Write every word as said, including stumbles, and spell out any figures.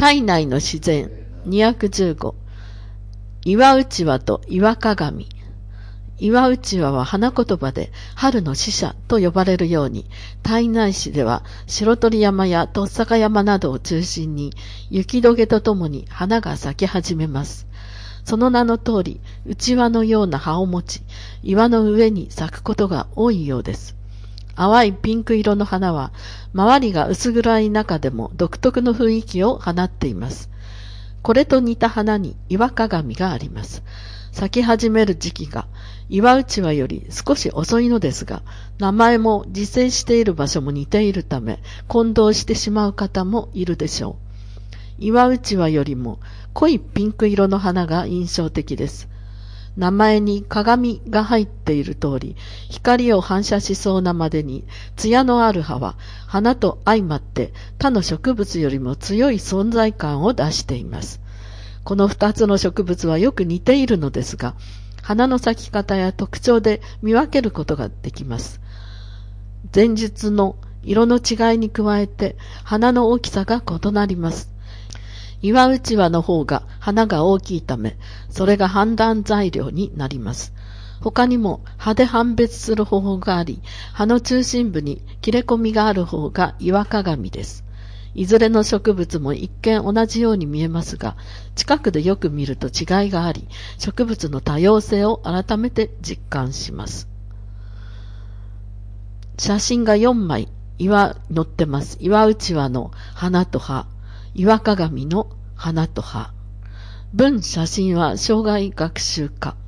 体内の自然にひゃくじゅうご。岩うちわと岩鏡。岩うちわは花言葉で春の使者と呼ばれるように、胎内市では白鳥山やとっさか山などを中心に雪解けとともに花が咲き始めます。その名の通り、うちわのような葉を持ち、岩の上に咲くことが多いようです。淡いピンク色の花は、周りが薄暗い中でも独特の雰囲気を放っています。これと似た花に岩鏡があります。咲き始める時期が岩うちわより少し遅いのですが、名前も自生している場所も似ているため、混同してしまう方もいるでしょう。岩うちわよりも濃いピンク色の花が印象的です。名前に鏡が入っている通り、光を反射しそうなまでに、艶のある葉は花と相まって他の植物よりも強い存在感を出しています。この二つの植物はよく似ているのですが、花の咲き方や特徴で見分けることができます。前述の色の違いに加えて、花の大きさが異なります。岩うちわの方が花が大きいため、それが判断材料になります。他にも葉で判別する方法があり、葉の中心部に切れ込みがある方が岩鏡です。いずれの植物も一見同じように見えますが、近くでよく見ると違いがあり、植物の多様性を改めて実感します。写真がよんまい、岩載ってます。岩うちわの花と葉。岩鏡の花と葉。文写真は障害学習科。